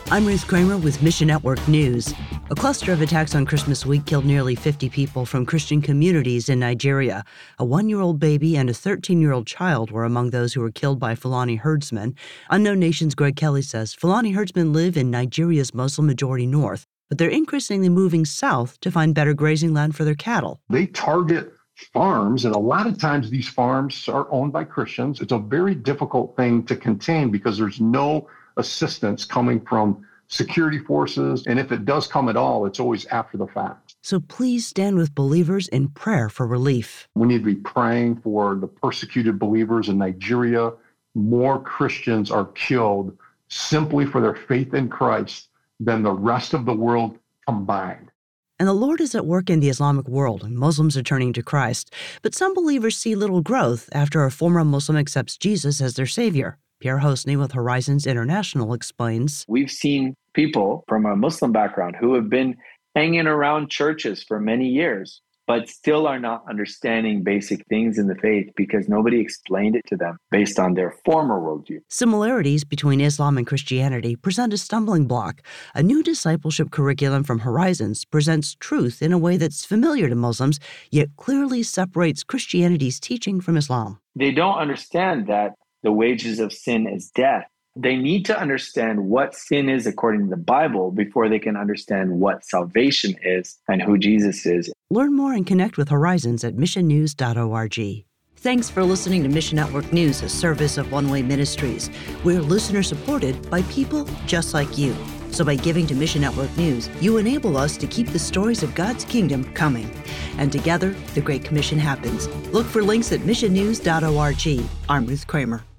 I'm Ruth Kramer with Mission Network News. A cluster of attacks on Christmas week killed nearly 50 people from Christian communities in Nigeria. A 1-year-old baby and a 13-year-old child were among those who were killed by Fulani herdsmen. Unknown Nation's Greg Kelly says Fulani herdsmen live in Nigeria's Muslim-majority north, but they're increasingly moving south to find better grazing land for their cattle. They target farms, and a lot of times these farms are owned by Christians. It's a very difficult thing to contain because there's no assistance coming from security forces, and if it does come at all, it's always after the fact. So please stand with believers in prayer for relief. We need to be praying for the persecuted believers in Nigeria. More Christians are killed simply for their faith in Christ than the rest of the world combined. And the Lord is at work in the Islamic world, and Muslims are turning to Christ. But some believers see little growth after a former Muslim accepts Jesus as their savior. Pierre Hosny with Horizons International explains. We've seen people from a Muslim background who have been hanging around churches for many years, but still are not understanding basic things in the faith because nobody explained it to them based on their former worldview. Similarities between Islam and Christianity present a stumbling block. A new discipleship curriculum from Horizons presents truth in a way that's familiar to Muslims, yet clearly separates Christianity's teaching from Islam. They don't understand that the wages of sin is death. They need to understand what sin is according to the Bible before they can understand what salvation is and who Jesus is. Learn more and connect with Horizons at missionnews.org. Thanks for listening to Mission Network News, a service of One Way Ministries. We're listener-supported by people just like you. So by giving to Mission Network News, you enable us to keep the stories of God's kingdom coming. And together, the Great Commission happens. Look for links at missionnews.org. I'm Ruth Kramer.